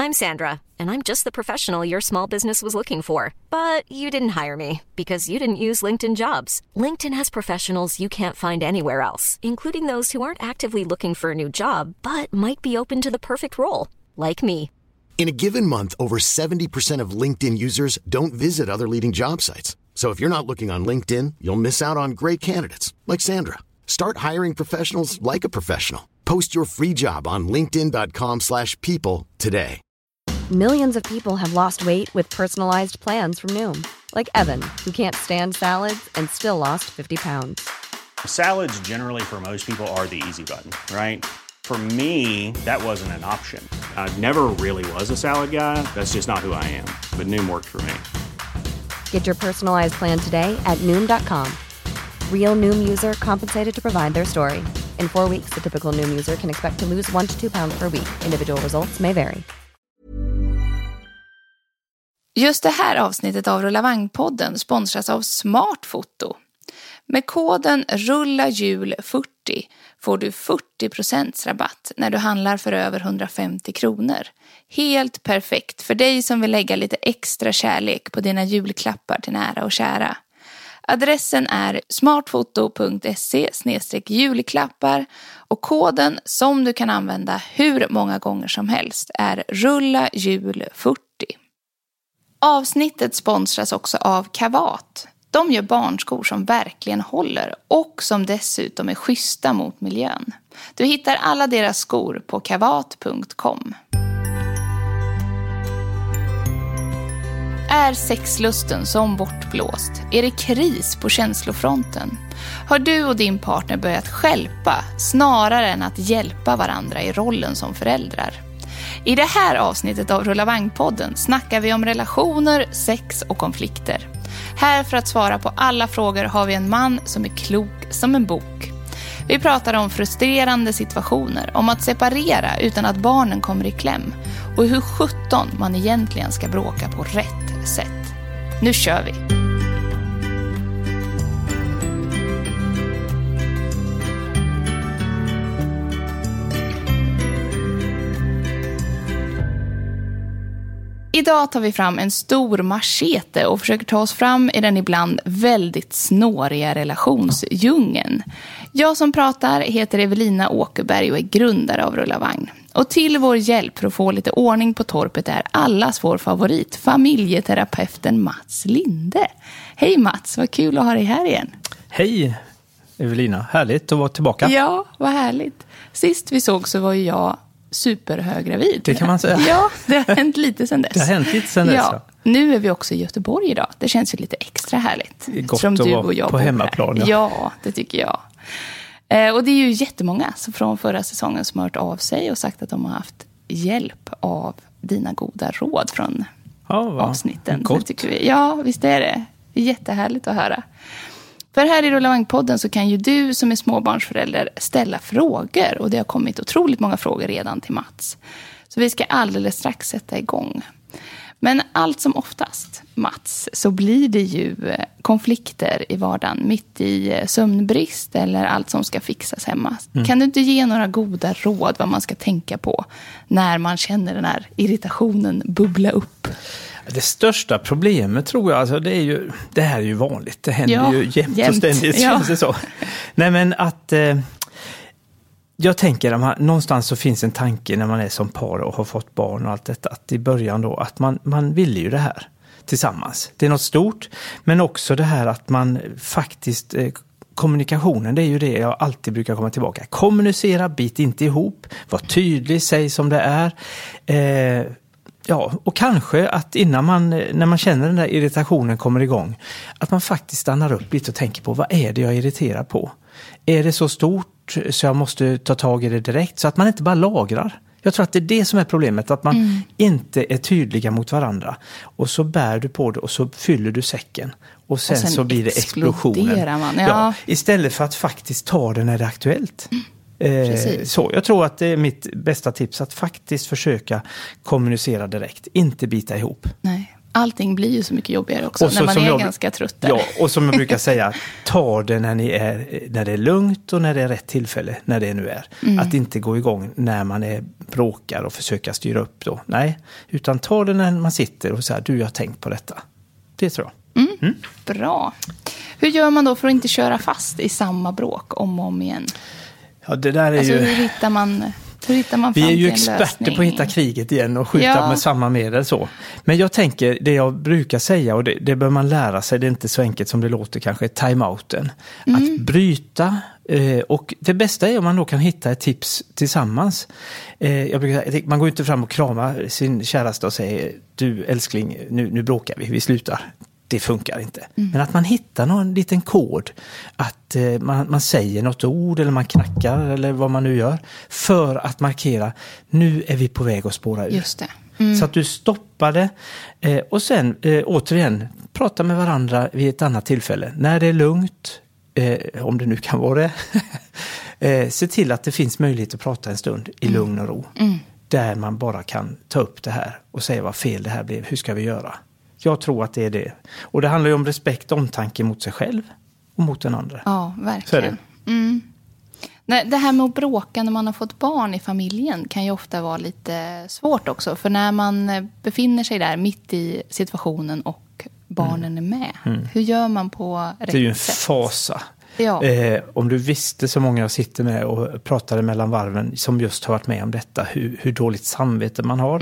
I'm Sandra, and I'm just the professional your small business was looking for. But you didn't hire me because you didn't use LinkedIn Jobs. LinkedIn has professionals you can't find anywhere else, including those who aren't actively looking for a new job, but might be open to the perfect role, like me. In a given month, over 70% of LinkedIn users don't visit other leading job sites. So if you're not looking on LinkedIn, you'll miss out on great candidates like Sandra. Start hiring professionals like a professional. Post your free job on linkedin.com/people today. Millions of people have lost weight with personalized plans from Noom. Like Evan, who can't stand salads and still lost 50 pounds. Salads generally for most people are the easy button, right? For me, that wasn't an option. I never really was a salad guy. That's just not who I am. But Noom worked for me. Get your personalized plan today at Noom.com. Real Noom user compensated to provide their story. In 4 weeks, the typical Noom user can expect to lose 1 to 2 pounds per week. Individual results may vary. Just det här avsnittet av Rullavagn-podden sponsras av Smartfoto. Med koden RULLAJUL40 får du 40% rabatt när du handlar för över 150 kronor. Helt perfekt för dig som vill lägga lite extra kärlek på dina julklappar till nära och kära. Adressen är smartfoto.se/julklappar och koden som du kan använda hur många gånger som helst är RULLAJUL40. Avsnittet sponsras också av Kavat. De gör barnskor som verkligen håller och som dessutom är schyssta mot miljön. Du hittar alla deras skor på kavat.com. Är sexlusten som bortblåst? Är det kris på känslofronten? Har du och din partner börjat stjälpa snarare än att hjälpa varandra i rollen som föräldrar? I det här avsnittet av Rullavagn-podden snackar vi om relationer, sex och konflikter. Här för att svara på alla frågor har vi en man som är klok som en bok. Vi pratar om frustrerande situationer, om att separera utan att barnen kommer i kläm och hur 17 man egentligen ska bråka på rätt sätt. Nu kör vi! Idag tar vi fram en stor machete och försöker ta oss fram i den ibland väldigt snåriga relationsdjungeln. Jag som pratar heter Evelina Åkerberg och är grundare av Rullavagn. Och till vår hjälp för att få lite ordning på torpet är allas vår favorit, familjeterapeuten Mats Linde. Hej Mats, vad kul att ha dig här igen. Hej Evelina, härligt att vara tillbaka. Ja, vad härligt. Sist vi såg så var ju jag superhöggravid. Det kan man säga. Ja, det har hänt lite sedan dess. Det har hänt lite sedan dess. Ja. Nu är vi också i Göteborg idag. Det känns ju lite extra härligt. Det är gott att vara på hemmaplan. Ja, det tycker jag. Och det är ju jättemånga från förra säsongen som har hört av sig och sagt att de har haft hjälp av dina goda råd från avsnitten. Gott. Tycker vi. Ja, visst är det. Det är jättehärligt att höra. För här i Rullavagn-podden så kan ju du som är småbarnsförälder ställa frågor. Och det har kommit otroligt många frågor redan till Mats. Så vi ska alldeles strax sätta igång. Men allt som oftast, Mats, så blir det ju konflikter i vardagen. Mitt i sömnbrist eller allt som ska fixas hemma. Kan du inte ge några goda råd vad man ska tänka på när man känner den här irritationen bubbla upp? Det största problemet tror jag, alltså det här är ju vanligt. Det händer ju jämt och ständigt, känns det så. Nej men att jag tänker någonstans så finns en tanke när man är som par och har fått barn och allt detta. Att i början då att man vill ju det här tillsammans. Det är något stort, men också det här att man faktiskt kommunikationen, det är ju det jag alltid brukar komma tillbaka. Kommunicera, bit inte ihop, var tydlig, säg som det är. Ja, och kanske att när man känner den där irritationen kommer igång, att man faktiskt stannar upp lite och tänker på vad är det jag irriterar på? Är det så stort så jag måste ta tag i det direkt så att man inte bara lagrar? Jag tror att det är det som är problemet, att man inte är tydliga mot varandra. Och så bär du på det och så fyller du säcken. Och sen så blir det explosionen. Man, ja, istället för att faktiskt ta det när det är aktuellt. Så jag tror att det är mitt bästa tips att faktiskt försöka kommunicera direkt, inte bita ihop. Nej. Allting blir ju så mycket jobbigare också när man är ganska trött där. Ja, och som jag brukar säga, ta det när det är lugnt och när det är rätt tillfälle, när det nu är. Att inte gå igång när man bråkar och försöka styra upp då. Nej, utan ta det när man sitter och säger, jag har tänkt på detta. Det tror jag. Bra. Hur gör man då för att inte köra fast i samma bråk om och om igen? Ja, det där är alltså, ju... Hur hittar man Vi är ju experter på att hitta kriget igen och skjuta med samma medel så. Men jag tänker, det jag brukar säga, och det bör man lära sig, det är inte så enkelt som det låter kanske, time-outen. Att bryta, och det bästa är om man då kan hitta ett tips tillsammans. Jag brukar säga, man går inte fram och kramar sin käraste och säger, du älskling, nu bråkar vi slutar. Det funkar inte. Men att man hittar någon liten kod. Att man säger något ord eller man knackar eller vad man nu gör. För att markera, nu är vi på väg att spåra ur. Just det. Så att du stoppar det. Och sen återigen, prata med varandra vid ett annat tillfälle. När det är lugnt, om det nu kan vara det. Se till att det finns möjlighet att prata en stund i lugn och ro. Där man bara kan ta upp det här och säga vad fel det här blev. Hur ska vi göra? Jag tror att det är det. Och det handlar ju om respekt och omtanke mot sig själv och mot den andra. Ja, verkligen. Det här med att bråka när man har fått barn i familjen kan ju ofta vara lite svårt också. För när man befinner sig där mitt i situationen och barnen är med. Hur gör man på rätt sätt? Det är ju en fasa. Ja. Om du visste så många jag sitter med och pratade mellan varven som just har varit med om detta. Hur dåligt samvete man har.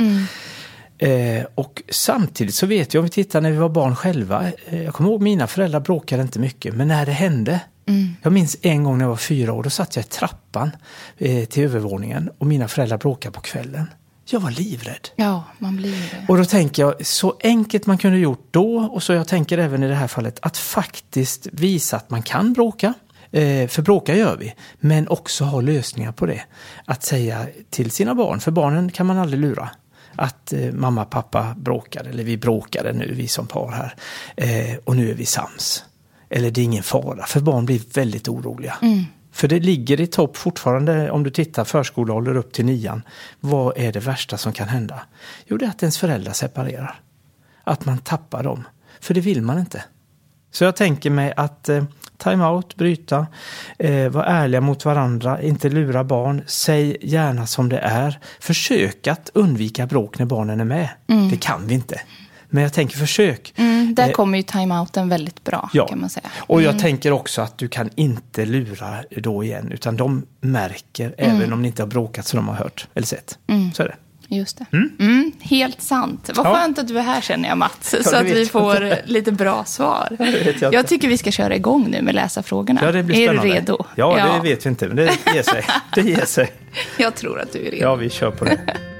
Och samtidigt så vet jag, om vi tittar när vi var barn själva, jag kommer ihåg mina föräldrar bråkade inte mycket, men när det hände, jag minns en gång när jag var 4 år, då satt jag i trappan till övervåningen och mina föräldrar bråkade på kvällen. Jag var livrädd. Ja, man blir det. Och då tänker jag, så enkelt man kunde gjort då, och så jag tänker även i det här fallet, att faktiskt visa att man kan bråka. För bråka gör vi, men också ha lösningar på det. Att säga till sina barn, för barnen kan man aldrig lura. Att mamma och pappa bråkade, eller vi bråkade nu, vi som par här. Och nu är vi sams. Eller det är ingen fara, för barn blir väldigt oroliga. För det ligger i topp fortfarande, om du tittar förskoleålder upp till 9. Vad är det värsta som kan hända? Jo, det är att ens föräldrar separerar. Att man tappar dem. För det vill man inte. Så jag tänker mig att time out, bryta, vara ärliga mot varandra, inte lura barn, säg gärna som det är. Försök att undvika bråk när barnen är med. Det kan vi inte. Men jag tänker försök. Där kommer ju time-outen väldigt bra, kan man säga. Och jag tänker också att du kan inte lura då igen, utan de märker även om ni inte har bråkat så de har hört eller sett. Så är det. Just det. Helt sant. Vad skönt att du är här, känner jag, Mats. Så att vi får lite bra svar. Jag tycker vi ska köra igång nu med läsarfrågorna. Ja, det blir spännande. Är du redo? Ja, det vet vi inte, men det ger sig. Det ger sig. Jag tror att du är redo. Ja, vi kör på det.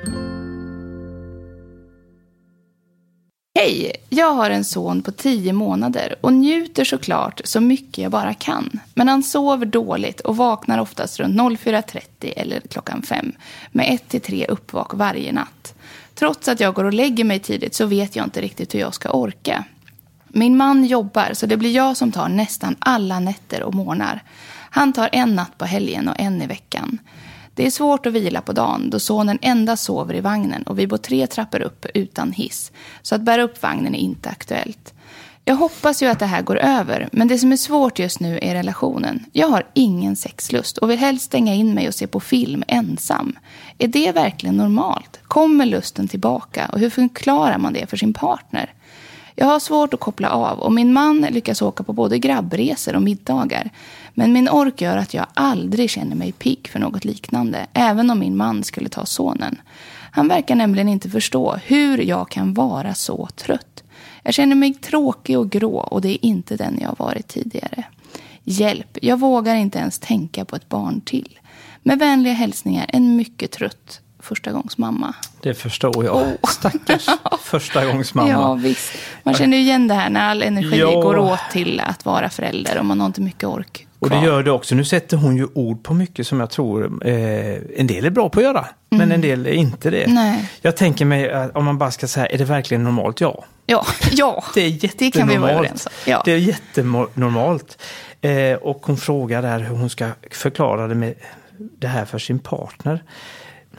Hej, jag har en son på 10 månader och njuter såklart så mycket jag bara kan. Men han sover dåligt och vaknar oftast runt 04.30 eller 5:00 med 1-3 uppvak varje natt. Trots att jag går och lägger mig tidigt så vet jag inte riktigt hur jag ska orka. Min man jobbar så det blir jag som tar nästan alla nätter och morgnar. Han tar en natt på helgen och en i veckan. Det är svårt att vila på dagen då sonen endast sover i vagnen och vi bor 3 trappor upp utan hiss. Så att bära upp vagnen är inte aktuellt. Jag hoppas ju att det här går över, men det som är svårt just nu är relationen. Jag har ingen sexlust och vill helst stänga in mig och se på film ensam. Är det verkligen normalt? Kommer lusten tillbaka och hur förklarar man det för sin partner? Jag har svårt att koppla av och min man lyckas åka på både grabbresor och middagar. Men min ork gör att jag aldrig känner mig pigg för något liknande, även om min man skulle ta sonen. Han verkar nämligen inte förstå hur jag kan vara så trött. Jag känner mig tråkig och grå och det är inte den jag har varit tidigare. Hjälp, jag vågar inte ens tänka på ett barn till. Med vänliga hälsningar, en mycket trött förstagångsmamma. Det förstår jag. Stackars förstagångsmamma. Ja, visst. Man känner ju igen det här när all energi går åt till att vara förälder och man har inte mycket ork kvar. Och det gör det också. Nu sätter hon ju ord på mycket som jag tror en del är bra på att göra. Men en del är inte det. Nej. Jag tänker mig, om man bara ska säga, är det verkligen normalt? Ja. Ja. Det är jättenormalt. Det kan vi vara överens om. Ja. Det är jättenormalt. Och hon frågar där hur hon ska förklara det med det här för sin partner.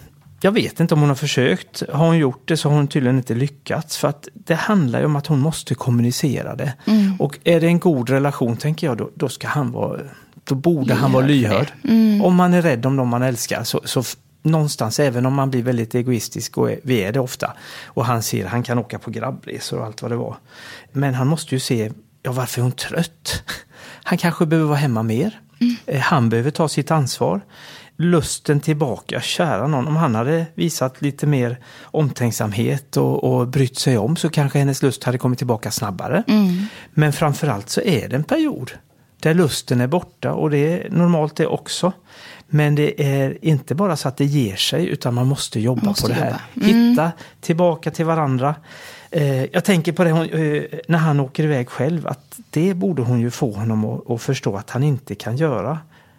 Jag vet inte om hon har försökt. Har hon gjort det så har hon tydligen inte lyckats. För att det handlar ju om att hon måste kommunicera det. Och är det en god relation, tänker jag, då ska han vara... Då borde han vara lyhörd. Om man är rädd om dem man älskar så någonstans, även om man blir väldigt egoistisk, och vi är det ofta, och han kan åka på grabbresor och allt vad det var. Men han måste ju se, varför är hon trött? Han kanske behöver vara hemma mer. Han behöver ta sitt ansvar. Lusten tillbaka, kära någon. Om han hade visat lite mer omtänksamhet och brytt sig om, så kanske hennes lust hade kommit tillbaka snabbare. Men framförallt så är det en period där lusten är borta, och det är normalt det också. Men det är inte bara så att det ger sig, utan man måste jobba på det här. Hitta tillbaka till varandra. Jag tänker på det när han åker iväg själv, att det borde hon ju få honom att förstå att han inte kan göra.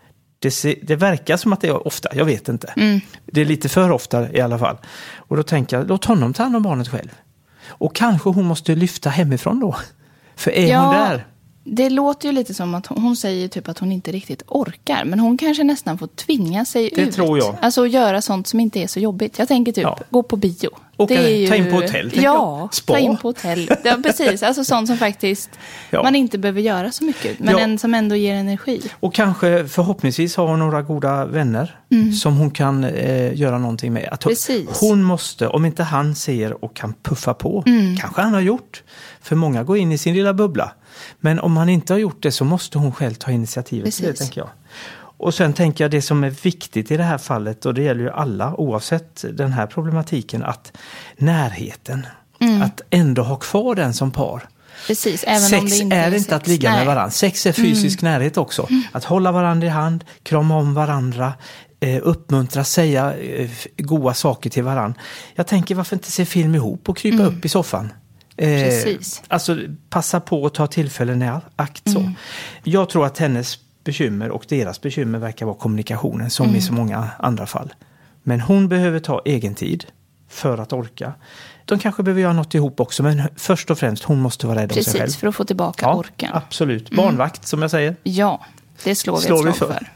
Det verkar som att det är ofta, jag vet inte. Det är lite för ofta i alla fall. Och då tänker jag, låt honom ta hand om barnet själv. Och kanske hon måste lyfta hemifrån då. För är hon där... Det låter ju lite som att hon säger typ att hon inte riktigt orkar. Men hon kanske nästan får tvinga sig ut. Det tror jag. Alltså göra sånt som inte är så jobbigt. Jag tänker typ gå på bio. Och ta in på hotell. Ta in på hotell. Ja, precis. Alltså sånt som faktiskt man inte behöver göra så mycket. Men som ändå ger energi. Och kanske förhoppningsvis har hon några goda vänner som hon kan göra någonting med. Att hon måste, om inte han ser och kan puffa på. Kanske han har gjort. För många går in i sin lilla bubbla. Men om han inte har gjort det så måste hon själv ta initiativet till det, tänker jag. Och sen tänker jag det som är viktigt i det här fallet, och det gäller ju alla oavsett den här problematiken, att närheten, att ändå ha kvar den som par. Precis, även sex om det inte är inte att ligga med varandra. Sex är fysisk närhet också. Att hålla varandra i hand, krama om varandra, uppmuntra, säga goda saker till varandra. Jag tänker, varför inte se film ihop och krypa upp i soffan? Precis. Alltså passa på att ta tillfällen i akt så. Jag tror att hennes bekymmer och deras bekymmer verkar vara kommunikationen, som i så många andra fall. Men hon behöver ta egen tid för att orka. De kanske behöver göra något ihop också, men först och främst hon måste vara rädd om sig själv. Precis, för att få tillbaka orken. Absolut. Barnvakt, som jag säger. Ja, det slår vi ett slag för.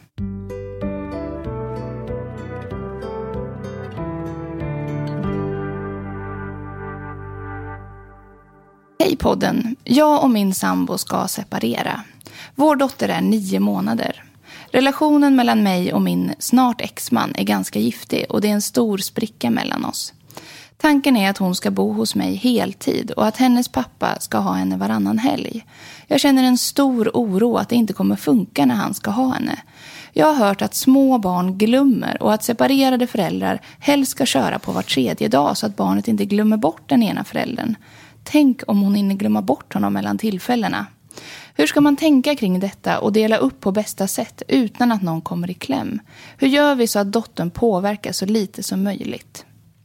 Hej podden. Jag och min sambo ska separera. Vår dotter är 9 månader. Relationen mellan mig och min snart exman är ganska giftig, och det är en stor spricka mellan oss. Tanken är att hon ska bo hos mig heltid och att hennes pappa ska ha henne varannan helg. Jag känner en stor oro att det inte kommer funka när han ska ha henne. Jag har hört att små barn glömmer och att separerade föräldrar helst ska köra på var 3:e dag så att barnet inte glömmer bort den ena föräldern. Tänk om hon hinner glömma bort honom mellan tillfällena. Hur ska man tänka kring detta och dela upp på bästa sätt utan att någon kommer i kläm? Hur gör vi så att dottern påverkar så lite som möjligt?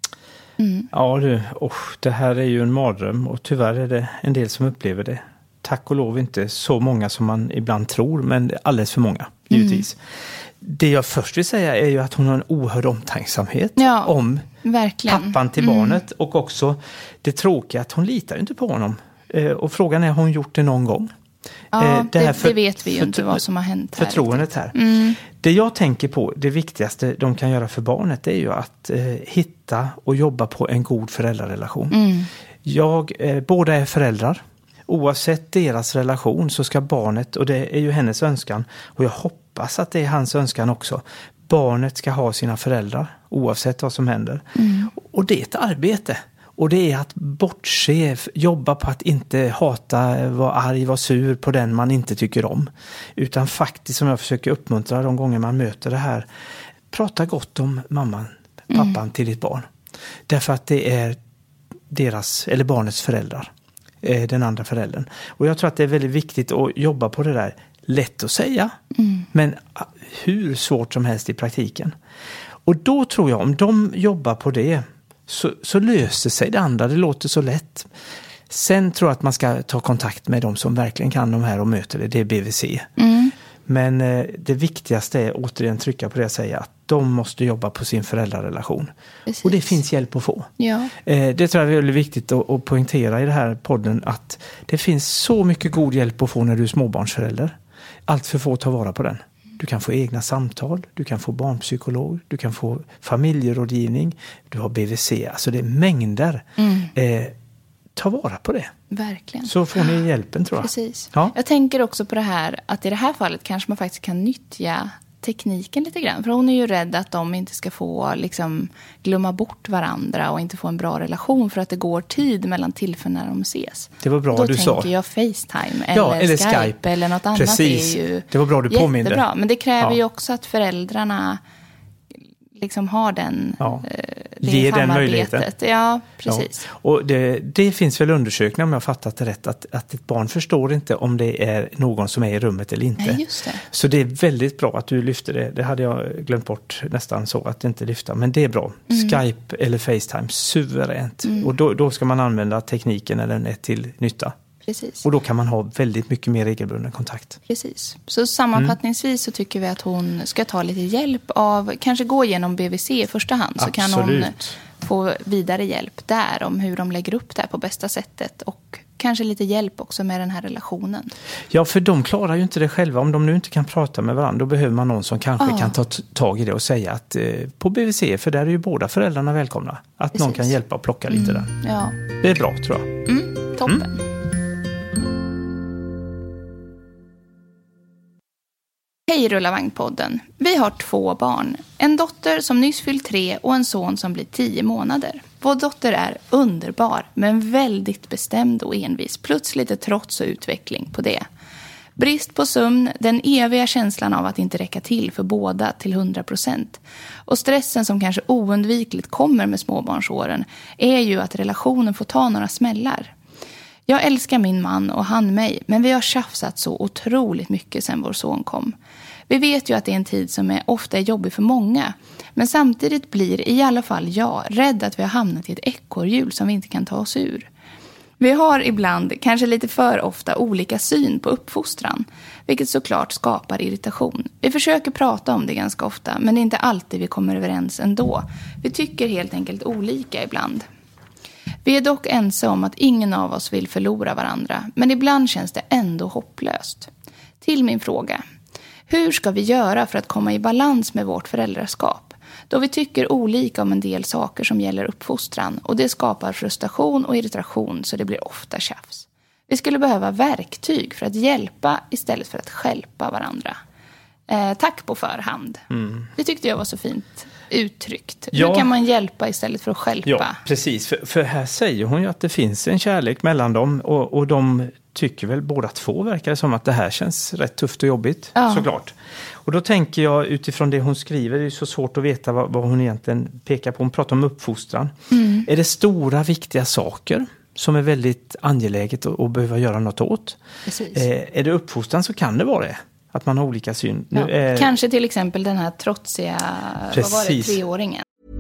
Ja du, det här är ju en mardröm, och tyvärr är det en del som upplever det. Tack och lov inte så många som man ibland tror, men alldeles för många, givetvis. Det jag först vill säga är ju att hon har en oerhörd omtänksamhet om pappan till barnet, och också det tråkiga att hon litar inte på honom. Och frågan är, har hon gjort det någon gång? Ja, det vet vi ju inte vad som har hänt här. Förtroendet här. Det jag tänker på, det viktigaste de kan göra för barnet, är ju att hitta och jobba på en god föräldrarrelation. Båda är föräldrar. Oavsett deras relation så ska barnet, och det är ju hennes önskan, och jag hoppas att det är hans önskan också, barnet ska ha sina föräldrar oavsett vad som händer. Och det är ett arbete. Och det är att bortse, jobba på att inte hata, vara arg, vara sur på den man inte tycker om. Utan faktiskt, som jag försöker uppmuntra de gånger man möter det här, prata gott om mamman, pappan till ditt barn. Därför att det är deras, eller barnets föräldrar, den andra föräldern. Och jag tror att det är väldigt viktigt att jobba på det där. Lätt att säga, men hur svårt som helst i praktiken. Och då tror jag, om de jobbar på det, så löser sig det andra. Det låter så lätt. Sen tror jag att man ska ta kontakt med de som verkligen kan de här och möter det. Det är BVC. Men det viktigaste är återigen trycka på det och säga att de måste jobba på sin föräldrarrelation. Precis. Och det finns hjälp att få. Ja. Det tror jag är väldigt viktigt att poängtera i den här podden, att det finns så mycket god hjälp att få när du är småbarnsförälder. Allt för få tar vara på den. du kan få egna samtal, du kan få barnpsykolog, du kan få familjerådgivning, du har BVC, alltså det är mängder. Ta vara på det. Verkligen. Så får ni hjälpen, tror jag. Precis. Ja. Jag tänker också på det här att i det här fallet kanske man faktiskt kan nyttja tekniken lite grann. För hon är ju rädd att de inte ska få liksom glömma bort varandra och inte få en bra relation för att det går tid mellan tillfällen när de ses. Det var bra du sa. Då tänker jag FaceTime eller Skype eller något annat. Precis. Är ju det var bra du påminde. Jättebra. Men det kräver ju också att föräldrarna liksom har den ge den möjligheten. Ja, precis. Ja. Och det finns väl undersökningar, om jag har fattat det rätt, att ett barn förstår inte om det är någon som är i rummet eller inte. Nej, just det. Så det är väldigt bra att du lyfter det. Det hade jag glömt bort nästan så att inte lyfta. Men det är bra. Skype eller FaceTime, suveränt. Och då ska man använda tekniken när den är till nytta. Precis. Och då kan man ha väldigt mycket mer regelbunden kontakt. Precis. Så sammanfattningsvis så tycker vi att hon ska ta lite hjälp av, kanske gå igenom BVC i första hand. Så kan hon få vidare hjälp där om hur de lägger upp det här på bästa sättet. Och kanske lite hjälp också med den här relationen. Ja, för de klarar ju inte det själva. Om de nu inte kan prata med varandra, då behöver man någon som kanske kan ta tag i det och säga att på BVC, för där är ju båda föräldrarna välkomna. Att någon kan hjälpa och plocka lite där. Ja. Det är bra, tror jag. Toppen. Hej Rullavagnpodden. Vi har 2 barn. En dotter som nyss fyllt 3 och en son som blir 10 månader. Vår dotter är underbar, men väldigt bestämd och envis. Plus lite trots och utveckling på det. Brist på sömn, den eviga känslan av att inte räcka till för båda till 100%. Och stressen som kanske oundvikligt kommer med småbarnsåren är ju att relationen får ta några smällar. Jag älskar min man och han mig, men vi har tjafsat så otroligt mycket sedan vår son kom. Vi vet ju att det är en tid som ofta är jobbig för många, men samtidigt blir i alla fall jag rädd att vi har hamnat i ett ekorrhjul som vi inte kan ta oss ur. Vi har ibland, kanske lite för ofta, olika syn på uppfostran, vilket såklart skapar irritation. Vi försöker prata om det ganska ofta, men det är inte alltid vi kommer överens ändå. Vi tycker helt enkelt olika ibland. Vi är dock ense om att ingen av oss vill förlora varandra, men ibland känns det ändå hopplöst. Till min fråga. Hur ska vi göra för att komma i balans med vårt föräldraskap? Då vi tycker olika om en del saker som gäller uppfostran och det skapar frustration och irritation så det blir ofta tjafs. Vi skulle behöva verktyg för att hjälpa istället för att stjälpa varandra. Tack på förhand. Det tyckte jag var så fint uttryckt. Ja. Hur kan man hjälpa istället för att stjälpa? Ja, precis. För här säger hon ju att det finns en kärlek mellan dem och de tycker väl båda två, verkar det som, att det här känns rätt tufft och jobbigt, såklart. Och då tänker jag utifrån det hon skriver, det är så svårt att veta vad hon egentligen pekar på. Hon pratar om uppfostran. Är det stora, viktiga saker som är väldigt angeläget och behöver göra något åt? Precis. Är det uppfostran så kan det vara det. Att man har olika syn. Ja. Kanske till exempel den här trotsiga, vad var det, 3-åringen.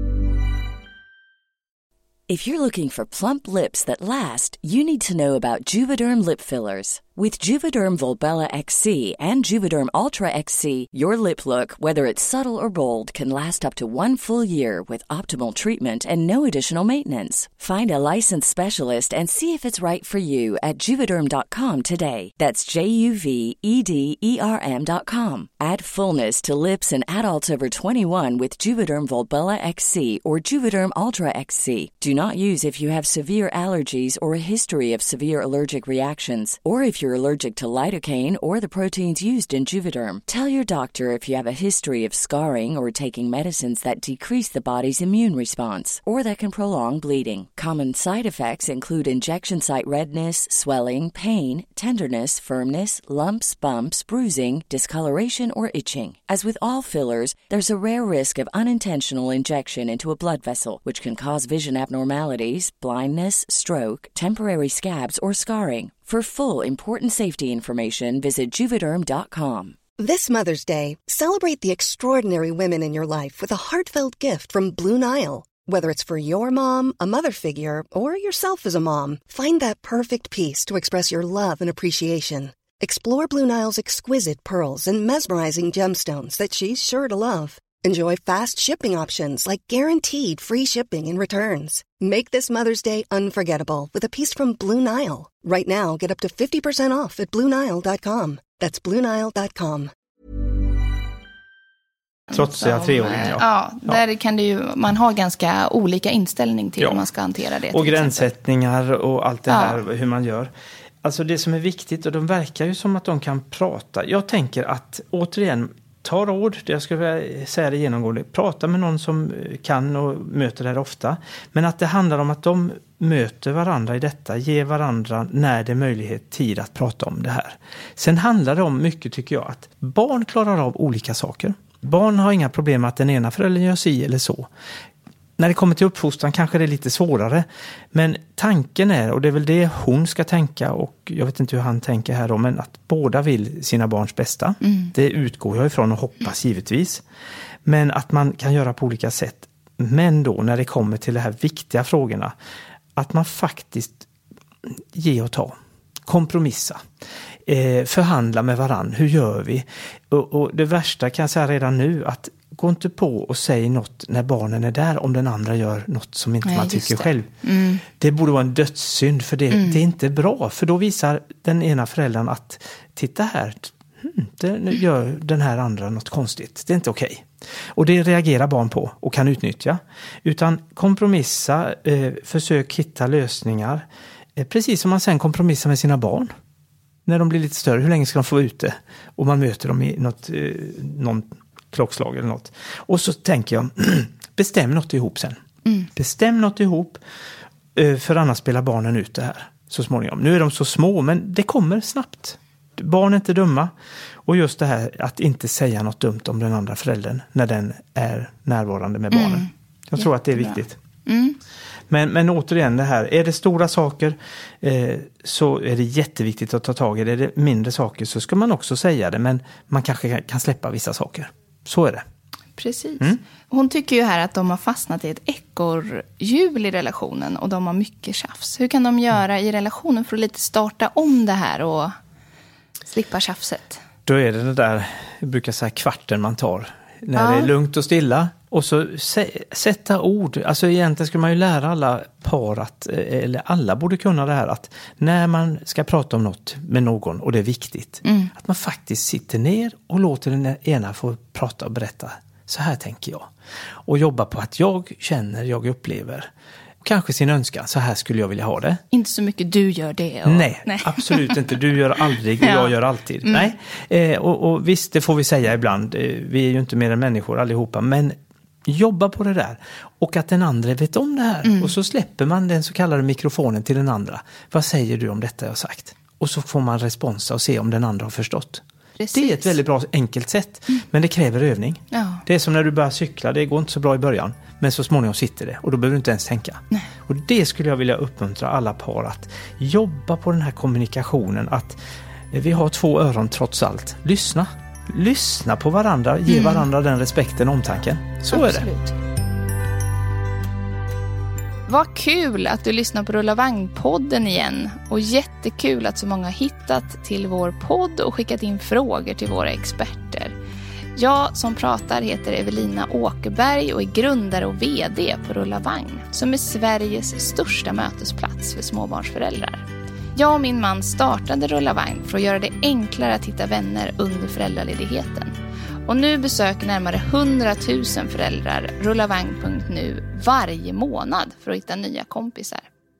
If you're looking for plump lips that last, you need to know about Juvederm lip fillers. With Juvederm Volbella XC and Juvederm Ultra XC, your lip look, whether it's subtle or bold, can last up to 1 full year with optimal treatment and no additional maintenance. Find a licensed specialist and see if it's right for you at Juvederm.com today. That's JUVEDERM.com. Add fullness to lips in adults over 21 with Juvederm Volbella XC or Juvederm Ultra XC. Do not use if you have severe allergies or a history of severe allergic reactions, or if you're allergic to lidocaine or the proteins used in Juvederm. Tell your doctor if you have a history of scarring or taking medicines that decrease the body's immune response or that can prolong bleeding. Common side effects include injection site redness, swelling, pain, tenderness, firmness, lumps, bumps, bruising, discoloration, or itching. As with all fillers, there's a rare risk of unintentional injection into a blood vessel, which can cause vision abnormalities, blindness, stroke, temporary scabs, or scarring. For full, important safety information, visit Juvederm.com. This Mother's Day, celebrate the extraordinary women in your life with a heartfelt gift from Blue Nile. Whether it's for your mom, a mother figure, or yourself as a mom, find that perfect piece to express your love and appreciation. Explore Blue Nile's exquisite pearls and mesmerizing gemstones that she's sure to love. Enjoy fast shipping options like guaranteed free shipping and returns. Make this Mother's Day unforgettable with a piece from Blue Nile. Right now, get up to 50% off at BlueNile.com. That's BlueNile.com. Trotsiga treåringar. Ja, där kan det ju, man har ganska olika inställning till hur man ska hantera det. Och gränssättningar och allt det här, hur man gör. Alltså det som är viktigt, och de verkar ju som att de kan prata. Jag tänker att, återigen, ta råd, jag skulle säga det genomgående. Prata med någon som kan och möter det här ofta. Men att det handlar om att de möter varandra i detta, ger varandra när det är möjlighet tid att prata om det här. Sen handlar det om mycket, tycker jag, att barn klarar av olika saker. Barn har inga problem med att den ena föräldern gör si eller så. När det kommer till uppfostran kanske det är lite svårare. Men tanken är, och det är väl det hon ska tänka, och jag vet inte hur han tänker här då, men att båda vill sina barns bästa. Det utgår jag ifrån och hoppas givetvis. Men att man kan göra på olika sätt. Men då när det kommer till de här viktiga frågorna, att man faktiskt ge och ta. Kompromissa. Förhandla med varann. Hur gör vi? Och det värsta kan jag säga redan nu, att gå inte på och säg något när barnen är där om den andra gör något som inte man tycker själv. Det borde vara en dödssynd, för det är inte bra. För då visar den ena föräldern att titta här, nu gör den här andra något konstigt. Det är inte okej. Och det reagerar barn på och kan utnyttja. Utan kompromissa, försök hitta lösningar. Precis som man sen kompromissar med sina barn. När de blir lite större, hur länge ska de få ute? Och man möter dem i någon klockslag eller något. Och så tänker jag, bestäm något ihop sen. Bestäm något ihop, för annars spelar barnen ut det här så småningom. Nu är de så små, men det kommer snabbt. Barn är inte dumma. Och just det här att inte säga något dumt om den andra föräldern när den är närvarande med barnen. Jag tror att det är viktigt. Men återigen det här, är det stora saker så är det jätteviktigt att ta tag i det. Är det mindre saker så ska man också säga det, men man kanske kan släppa vissa saker. Så är det. Precis. Hon tycker ju här att de har fastnat i ett ekorrhjul i relationen och de har mycket tjafs. Hur kan de göra i relationen för att lite starta om det här och slippa tjafset? Då är det där, jag brukar säga, kvarten man tar. När det är lugnt och stilla. Och så sätta ord. Alltså egentligen ska man ju lära alla par att, eller alla borde kunna det här, att när man ska prata om något med någon och det är viktigt, att man faktiskt sitter ner och låter den ena få prata och berätta. Så här tänker jag. Och jobba på att jag känner, jag upplever. Kanske sin önskan, så här skulle jag vilja ha det. Inte så mycket du gör det. Nej, absolut inte. Du gör aldrig och jag gör alltid. Nej. Och visst, det får vi säga ibland. Vi är ju inte mer än människor allihopa. Men jobba på det där. Och att den andra vet om det här. Och så släpper man den så kallade mikrofonen till den andra. Vad säger du om detta jag har sagt? Och så får man responsa och se om den andra har förstått. Precis. Det är ett väldigt bra, enkelt sätt. Men det kräver övning. Ja. Det är som när du börjar cykla. Det går inte så bra i början. Men så småningom sitter det. Och då behöver du inte ens tänka. Nej. Och det skulle jag vilja uppmuntra alla par att jobba på den här kommunikationen. Att vi har 2 öron trots allt. Lyssna på varandra. Ge varandra den respekten och omtanken. Så absolut. Är det. Vad kul att du lyssnar på Rulla Vagn-podden igen. Och jättekul att så många har hittat till vår podd och skickat in frågor till våra experter. Jag som pratar heter Evelina Åkerberg och är grundare och vd på Rulla Vagn, som är Sveriges största mötesplats för småbarnsföräldrar. Jag och min man startade Rulla Vagn för att göra det enklare att hitta vänner under föräldraledigheten. Och nu besöker närmare 100 000 föräldrar rullavagn.nu varje månad för att hitta nya kompisar.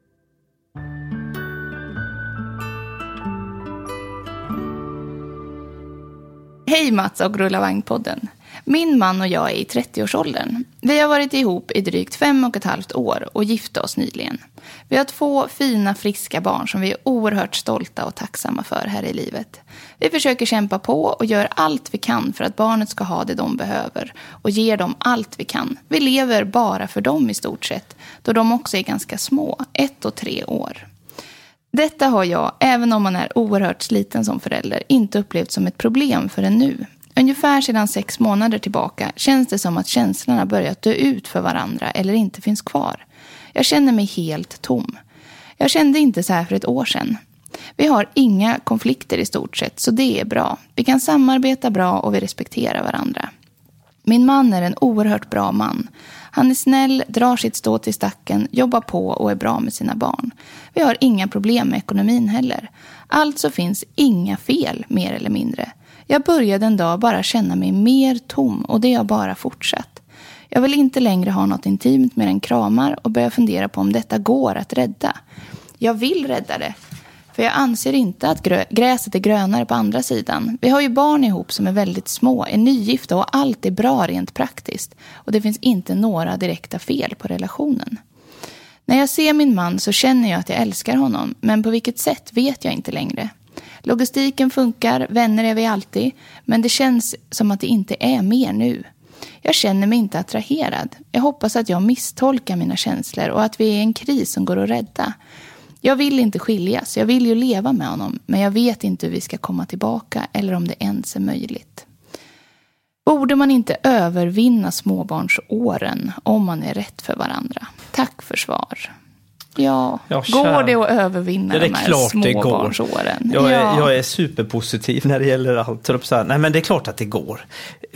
Hej Mats och Rulla Vagn-podden. Min man och jag är i 30-årsåldern. Vi har varit ihop i drygt 5,5 år och gifte oss nyligen. Vi har 2 fina, friska barn som vi är oerhört stolta och tacksamma för här i livet. Vi försöker kämpa på och gör allt vi kan för att barnet ska ha det de behöver och ger dem allt vi kan. Vi lever bara för dem i stort sett, då de också är ganska små, 1 och 3 år. Detta har jag, även om man är oerhört sliten som förälder, inte upplevt som ett problem förrän nu. Ungefär sedan 6 månader tillbaka känns det som att känslorna börjat dö ut för varandra eller inte finns kvar. Jag känner mig helt tom. Jag kände inte så här för ett år sedan. Vi har inga konflikter i stort sett, så det är bra. Vi kan samarbeta bra och vi respekterar varandra. Min man är en oerhört bra man. Han är snäll, drar sitt stå till stacken, jobbar på och är bra med sina barn. Vi har inga problem med ekonomin heller. Alltså finns inga fel, mer eller mindre. Jag började en dag bara känna mig mer tom och det har bara fortsatt. Jag vill inte längre ha något intimt mer än kramar och börja fundera på om detta går att rädda. Jag vill rädda det. För jag anser inte att gräset är grönare på andra sidan. Vi har ju barn ihop som är väldigt små, är nygifta och allt är bra rent praktiskt. Och det finns inte några direkta fel på relationen. När jag ser min man så känner jag att jag älskar honom. Men på vilket sätt vet jag inte längre. Logistiken funkar, vänner är vi alltid. Men det känns som att det inte är mer nu. Jag känner mig inte attraherad. Jag hoppas att jag misstolkar mina känslor och att vi är i en kris som går att rädda. Jag vill inte skiljas, jag vill ju leva med honom. Men jag vet inte hur vi ska komma tillbaka eller om det ens är möjligt. Borde man inte övervinna småbarnsåren om man är rätt för varandra? Tack för svar. Ja, går det att övervinna de här småbarnsåren? Jag är superpositiv när det gäller allt. Nej, men det är klart att det går.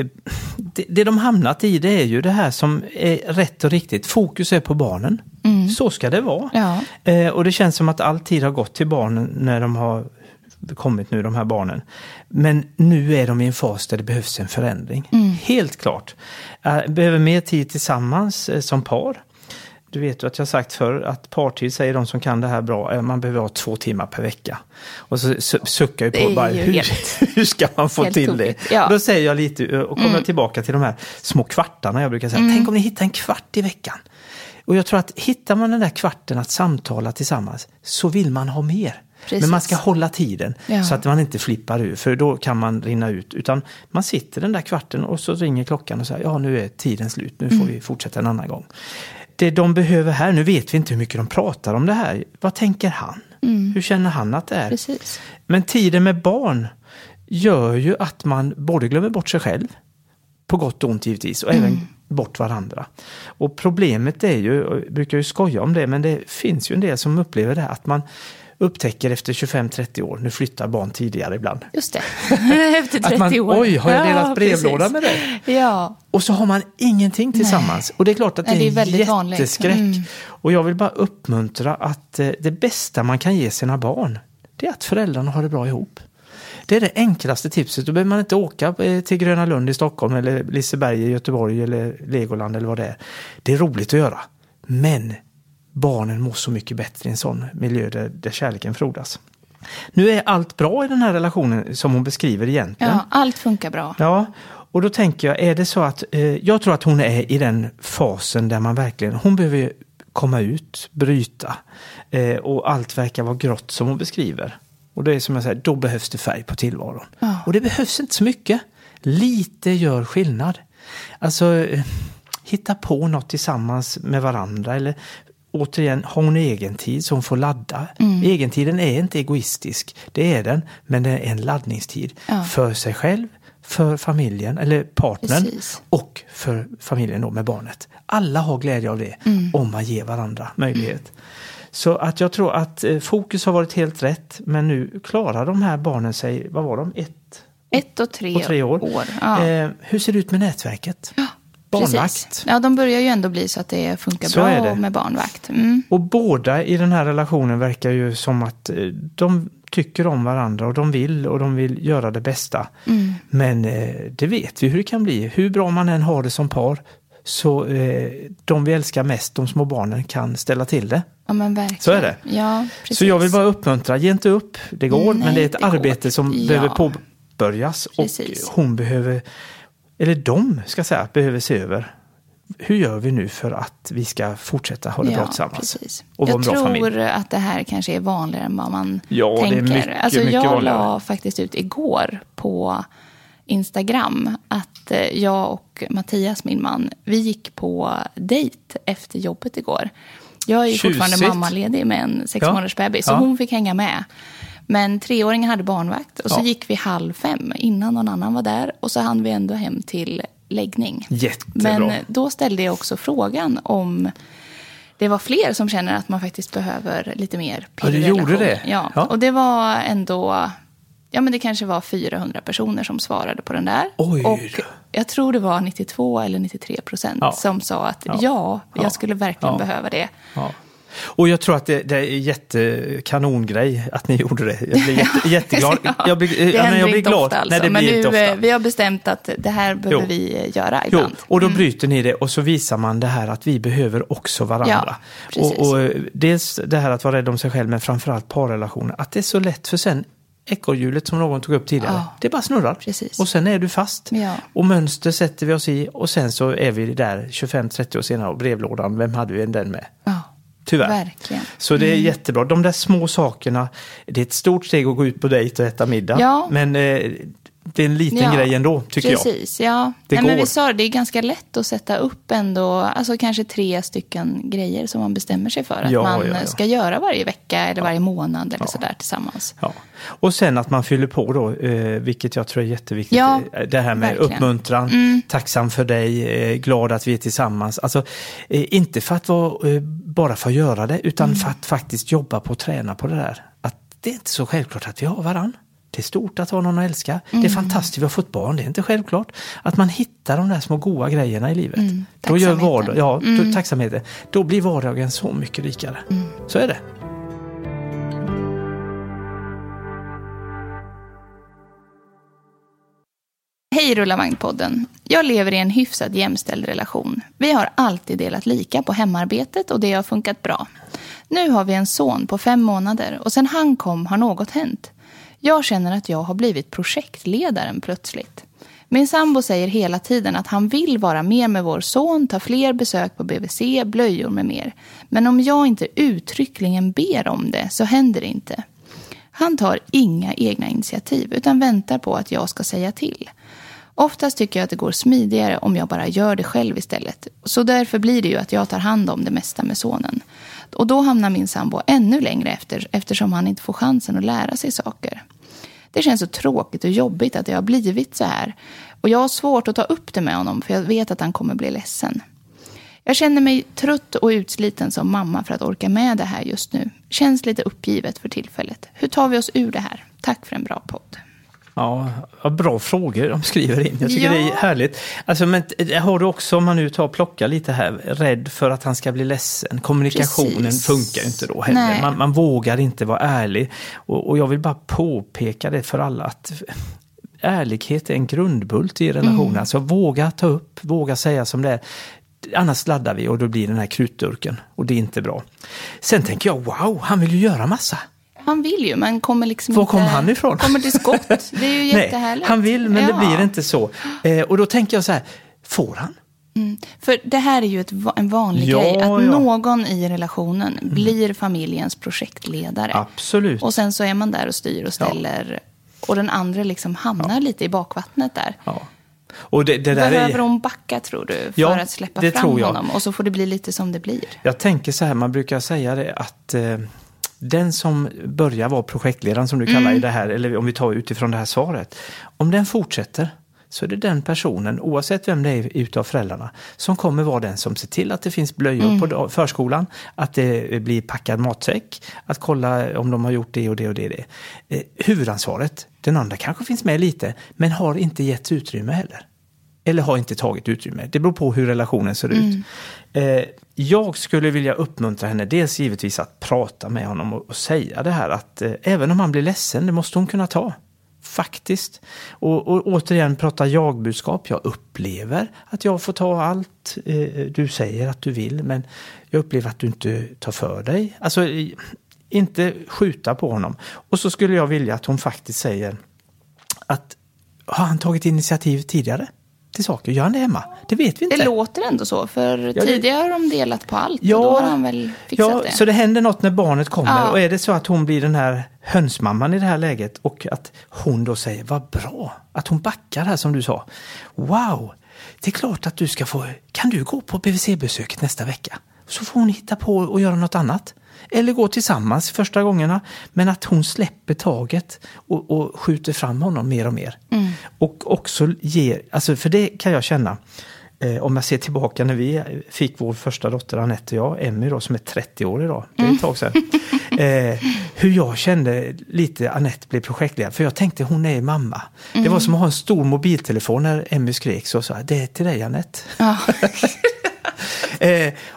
Det de hamnat i, det är ju det här som är rätt och riktigt. Fokus är på barnen. Så ska det vara. Ja. Och det känns som att all tid har gått till barnen när de har kommit nu, de här barnen. Men nu är de i en fas där det behövs en förändring. Helt klart. Behöver mer tid tillsammans som par. Du vet ju att jag har sagt förr att partid, säger de som kan det här bra, man behöver ha 2 timmar per vecka. Och så suckar jag på bara, hur ska man få till det? Ja. Och då säger jag lite, och kommer tillbaka till de här små kvartarna. Jag brukar säga, tänk om ni hittar en kvart i veckan. Och jag tror att hittar man den där kvarten att samtala tillsammans, så vill man ha mer. Precis. Men man ska hålla tiden så att man inte flippar ur, för då kan man rinna ut. Utan man sitter den där kvarten och så ringer klockan och säger, ja, nu är tiden slut, nu får vi fortsätta en annan gång. Det de behöver här, nu vet vi inte hur mycket de pratar om det här. Vad tänker han? Hur känner han att det är? Precis. Men tiden med barn gör ju att man både glömmer bort sig själv, på gott och ont givetvis, och även bort varandra. Och problemet är ju, jag brukar ju skoja om det, men det finns ju en del som upplever det här, att man upptäcker efter 25-30 år, nu flyttar barn tidigare ibland. Just det, efter 30 att man, år. Oj, har jag delat brevlåda med dig? Ja. Och så har man ingenting tillsammans. Och det är klart att det är en jätteskräck. Och jag vill bara uppmuntra att det bästa man kan ge sina barn, det är att föräldrarna har det bra ihop. Det är det enklaste tipset. Då behöver man inte åka till Gröna Lund i Stockholm eller Liseberg i Göteborg eller Legoland eller vad det är. Det är roligt att göra. Men barnen mår så mycket bättre i en sån miljö där kärleken frodas. Nu är allt bra i den här relationen som hon beskriver egentligen. Ja, allt funkar bra. Ja, och då tänker jag, är det så att jag tror att hon är i den fasen där man verkligen, hon behöver komma ut, bryta och allt verkar vara grått som hon beskriver. Och det är som jag säger, då behövs det färg på tillvaron. Ja. Och det behövs inte så mycket. Lite gör skillnad. Alltså, hitta på något tillsammans med varandra. Eller återigen, ha en egen tid så hon får ladda. Egentiden är inte egoistisk. Det är den, men det är en laddningstid. Ja. För sig själv, för familjen eller partnern. Precis. Och för familjen då med barnet. Alla har glädje av det om man ger varandra möjlighet. Så att jag tror att fokus har varit helt rätt. Men nu klarar de här barnen sig, vad var de? 1 och 3 år. Ja. Hur ser det ut med nätverket? Ja, barnvakt? Precis. Ja, de börjar ju ändå bli så att det funkar så bra med barnvakt. Och båda i den här relationen verkar ju som att de tycker om varandra och de vill göra det bästa. Men det vet vi hur det kan bli. Hur bra man än har det som par, så de vi älskar mest, de små barnen, kan ställa till det. Ja, men verkligen. Så är det. Ja, precis. Så jag vill bara uppmuntra, ge inte upp. Det går, men det är ett arbete som behöver påbörjas. Precis. Och hon behöver, eller de ska säga, behöver se över. Hur gör vi nu för att vi ska fortsätta ha det bra tillsammans? Precis. Och jag tror att det här kanske är vanligare än vad man tänker. Det är mycket, alltså, mycket jag vanligare. la faktiskt ut igår på Instagram att jag och Mattias, min man, vi gick på dejt efter jobbet igår. Jag är ju fortfarande mammaledig med en 6-månaders bebis, så hon fick hänga med. Men 3-åringen hade barnvakt och så gick vi 4:30 innan någon annan var där. Och så hann vi ändå hem till läggning. Jättebra. Men då ställde jag också frågan om det var fler som känner att man faktiskt behöver lite mer pirrrelation. Ja, du gjorde det? Ja, och det var ändå... Ja, men det kanske var 400 personer som svarade på den där. Oj. Och jag tror det var 92 eller 93% som sa att jag skulle verkligen behöva det. Ja. Och jag tror att det är jättekanongrej att ni gjorde det. Jag blir jätteglad. Jag blir glad alltså. när det men blir nu, inte ofta. Vi har bestämt att det här behöver vi göra ibland. Och då bryter ni det och så visar man det här att vi behöver också varandra. Ja, och dels det här att vara rädd om sig själv, men framförallt parrelationer. Att det är så lätt, för sen ekorrhjulet som någon tog upp tidigare, det bara snurrar. Precis. Och sen är du fast. Ja. Och mönster sätter vi oss i och sen så är vi där 25-30 år senare och brevlådan, vem hade vi den med? Ja. Tyvärr. Verkligen. Så det är jättebra. De där små sakerna, det är ett stort steg att gå ut på dejt och äta middag. Ja. Men det är en liten grej ändå, tycker jag. Precis, ja. Men vi sa det är ganska lätt att sätta upp ändå, alltså kanske 3 stycken grejer som man bestämmer sig för att man ska göra varje vecka eller varje månad eller sådär tillsammans. Ja. Och sen att man fyller på då, vilket jag tror är jätteviktigt. Ja, det här med verkligen. Uppmuntran, tacksam för dig, glad att vi är tillsammans. Alltså, inte för att bara få göra det, utan för att faktiskt jobba på och träna på det där. Att det är inte så självklart att vi har varann. Det är stort att ha någon att älska. Det är fantastiskt att vi har fått barn. Det är inte självklart. Att man hittar de där små goda grejerna i livet. Då gör tacksamheten. Då blir vardagen så mycket rikare. Så är det. Hej Rullavagnpodden. Jag lever i en hyfsat jämställd relation. Vi har alltid delat lika på hemarbetet och det har funkat bra. Nu har vi en son på 5 månader och sen han kom har något hänt. Jag känner att jag har blivit projektledaren plötsligt. Min sambo säger hela tiden att han vill vara mer med vår son, ta fler besök på BVC, blöjor med mer. Men om jag inte uttryckligen ber om det så händer det inte. Han tar inga egna initiativ utan väntar på att jag ska säga till. Oftast tycker jag att det går smidigare om jag bara gör det själv istället. Så därför blir det ju att jag tar hand om det mesta med sonen. Och då hamnar min sambo ännu längre efter, eftersom han inte får chansen att lära sig saker. Det känns så tråkigt och jobbigt att det har blivit så här. Och jag har svårt att ta upp det med honom för jag vet att han kommer bli ledsen. Jag känner mig trött och utsliten som mamma för att orka med det här just nu. Känns lite uppgivet för tillfället. Hur tar vi oss ur det här? Tack för en bra podd. Ja, bra frågor de skriver in. Jag tycker det är härligt. Alltså, men har du också, om man nu plockar lite här, rädd för att han ska bli ledsen. Kommunikationen funkar ju inte då heller. Man vågar inte vara ärlig. Och jag vill bara påpeka det för alla att ärlighet är en grundbult i relationen. Alltså våga ta upp, våga säga som det är. Annars sladdar vi och då blir den här krutdurken. Och det är inte bra. Sen tänker jag, wow, han vill ju göra massa. Han vill ju, men kommer liksom inte... Var kom han ifrån? Kommer till skott. Det är ju jättehärligt. Nej, han vill, men det blir inte så. Och då tänker jag så här, får han? För det här är ju en vanlig grej. Att någon i relationen blir familjens projektledare. Absolut. Och sen så är man där och styr och ställer. Och den andra liksom hamnar lite i bakvattnet där. Ja. Och det där behöver hon backa, tror du, för att släppa fram honom? Och så får det bli lite som det blir. Jag tänker så här, man brukar säga det att... den som börjar vara projektledaren som du kallar i det här, eller om vi tar utifrån det här svaret, om den fortsätter så är det den personen, oavsett vem det är utav föräldrarna, som kommer vara den som ser till att det finns blöjor på förskolan, att det blir packad matsäck, att kolla om de har gjort det och det och det. Huvudansvaret, den andra kanske finns med lite, men har inte gett utrymme heller. Eller har inte tagit utrymme. Det beror på hur relationen ser ut. Jag skulle vilja uppmuntra henne dels givetvis att prata med honom och säga det här att även om han blir ledsen, det måste hon kunna ta. Faktiskt. Och återigen prata jagbudskap. Jag upplever att jag får ta allt du säger att du vill, men jag upplever att du inte tar för dig. Alltså inte skjuta på honom. Och så skulle jag vilja att hon faktiskt säger att har han tagit initiativ tidigare? Till saker. Gör han det hemma? Det vet vi inte. Det låter ändå så, för tidigare har de delat på allt och då har han väl fixat det. Så det händer något när barnet kommer och är det så att hon blir den här hönsmamman i det här läget och att hon då säger, vad bra att hon backar här som du sa. Wow, det är klart att du ska få, kan du gå på BVC-besöket nästa vecka? Så får hon hitta på och göra något annat. Eller gå tillsammans första gångerna. Men att hon släpper taget och skjuter fram honom mer och mer. Och också ger, alltså för det kan jag känna. Om jag ser tillbaka när vi fick vår första dotter Annette och jag, Emmy då, som är 30 år idag. Det är ett tag sedan. Hur jag kände lite Annette blev projektledare. För jag tänkte hon är mamma. Det var som att ha en stor mobiltelefon när Emmy skrek så sa det är till dig Annette.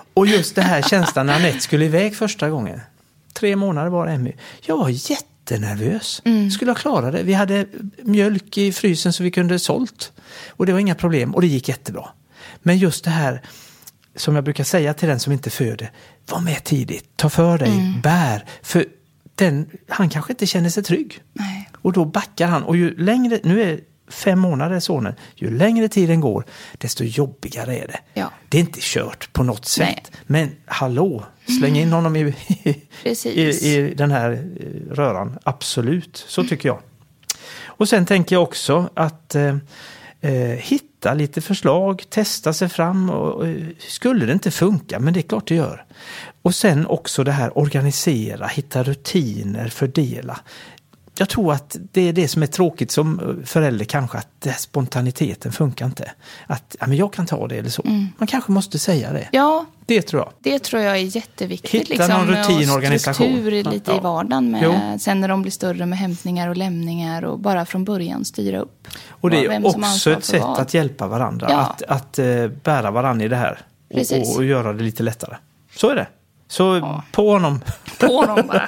Och just det här känslan när Anette skulle iväg första gången. 3 månader var Emmy. Jag var jättenervös. Skulle jag klara det? Vi hade mjölk i frysen så vi kunde sålt. Och det var inga problem. Och det gick jättebra. Men just det här som jag brukar säga till den som inte föder. Var med tidigt. Ta för dig. Bär. För han kanske inte känner sig trygg. Nej. Och då backar han. Och ju längre, nu är 5 månader sonen, ju längre tiden går, desto jobbigare är det. Ja. Det är inte kört på något sätt. Nej. Men hallå, släng in honom i den här röran. Absolut, så tycker jag. Och sen tänker jag också att hitta lite förslag, testa sig fram. Och skulle det inte funka, men det är klart det gör. Och sen också det här organisera, hitta rutiner, fördela. Jag tror att det är det som är tråkigt som förälder kanske, att det spontaniteten funkar inte. Att men jag kan ta det eller så. Man kanske måste säga det. Ja, det tror jag. Det tror jag är jätteviktigt. Hitta någon rutin, och organisation. Struktur lite i vardagen med, sen när de blir större med hämtningar och lämningar och bara från början styra upp. Och det är också ett sätt att hjälpa varandra. Ja. Att bära varandra i det här. Och göra det lite lättare. Så är det. Så på honom. På honom bara.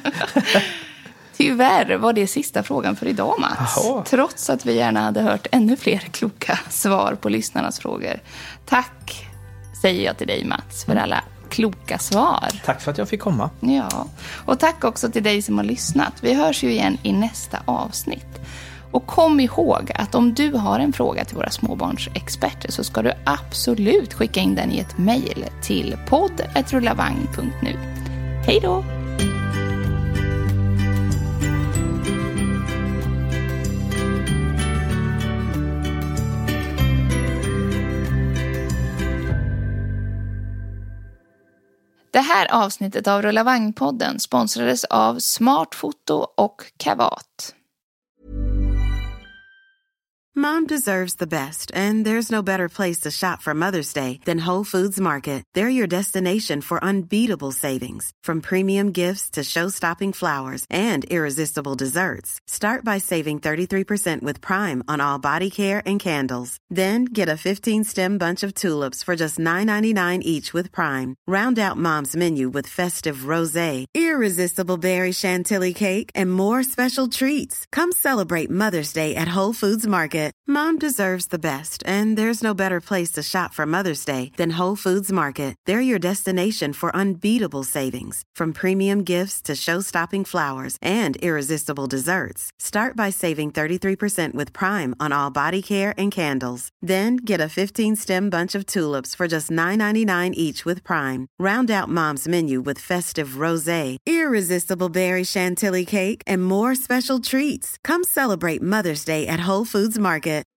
Tyvärr var det sista frågan för idag, Mats. Jaha. Trots att vi gärna hade hört ännu fler kloka svar på lyssnarnas frågor. Tack, säger jag till dig, Mats, för alla kloka svar. Tack för att jag fick komma. Ja, och tack också till dig som har lyssnat. Vi hörs ju igen i nästa avsnitt. Och kom ihåg att om du har en fråga till våra småbarnsexperter så ska du absolut skicka in den i ett mejl till podd@rullavagn.nu. Hej då! Det här avsnittet av Rulla Vagn-podden sponsrades av Smartfoto och Kavat. Mom deserves the best, and there's no better place to shop for Mother's Day than Whole Foods Market. They're your destination for unbeatable savings, from premium gifts to show-stopping flowers and irresistible desserts. Start by saving 33% with Prime on all body care and candles. Then get a 15-stem bunch of tulips for just $9.99 each with Prime. Round out Mom's menu with festive rosé, irresistible berry chantilly cake, and more special treats. Come celebrate Mother's Day at Whole Foods Market. Mom deserves the best, and there's no better place to shop for Mother's Day than Whole Foods Market. They're your destination for unbeatable savings, from premium gifts to show-stopping flowers and irresistible desserts. Start by saving 33% with Prime on all body care and candles. Then get a 15-stem bunch of tulips for just $9.99 each with Prime. Round out Mom's menu with festive rosé, irresistible berry chantilly cake, and more special treats. Come celebrate Mother's Day at Whole Foods Market.